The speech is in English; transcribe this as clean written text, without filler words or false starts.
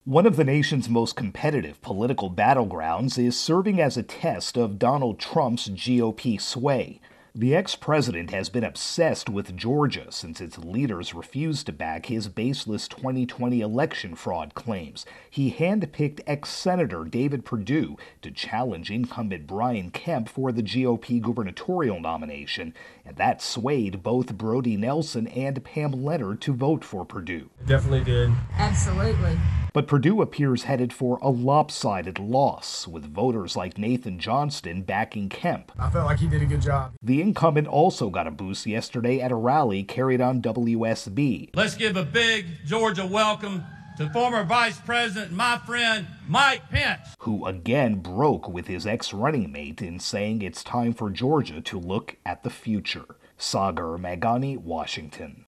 One of the nation's most competitive political battlegrounds is serving as a test of Donald Trump's GOP sway. The ex-president has been obsessed with Georgia since its leaders refused to back his baseless 2020 election fraud claims. He handpicked ex-Senator David Perdue to challenge incumbent Brian Kemp for the GOP gubernatorial nomination, and that swayed both Brody Nelson and Pam Leonard to vote for Perdue. Definitely did. Absolutely. But Perdue appears headed for a lopsided loss, with voters like Nathan Johnston backing Kemp. I felt like he did a good job. The incumbent also got a boost yesterday at a rally carried on WSB. Let's give a big Georgia welcome to former Vice President, my friend, Mike Pence, who again broke with his ex-running mate in saying it's time for Georgia to look at the future. Sagar Meghani, Washington.